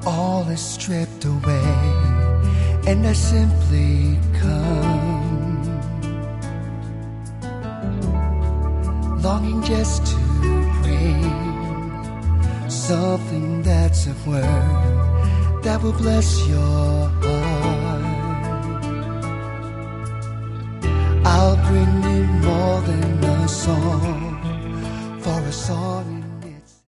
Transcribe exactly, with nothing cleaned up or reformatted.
all is stripped away, and I simply come, longing just to bring something that's of worth that will bless your heart. I'll bring you more than a song, for a song